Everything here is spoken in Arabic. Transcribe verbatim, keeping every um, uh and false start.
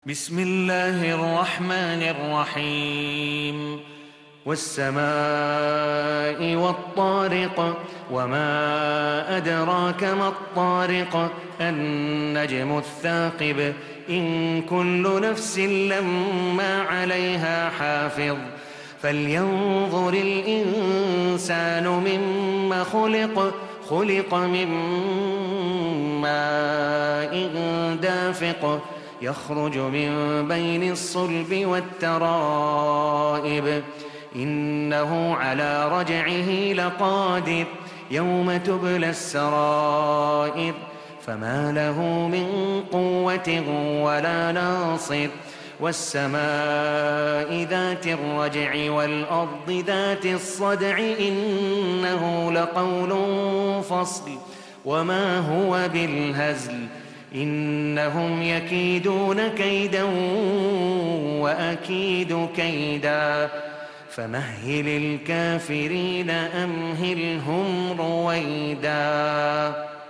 بسم الله الرحمن الرحيم والسماء والطارق وما أدراك ما الطارق النجم الثاقب إن كل نفس لما عليها حافظ فلينظر الإنسان مما خلق خلق من ماء دافق يخرج من بين الصلب والترائب إنه على رجعه لقادر يوم تبلى السرائر فما له من قوة ولا ناصر والسماء ذات الرجع والأرض ذات الصدع إنه لقول فصل وما هو بالهزل إنهم يكيدون كيدا وأكيد كيدا فمهل الكافرين أمهلهم رويدا.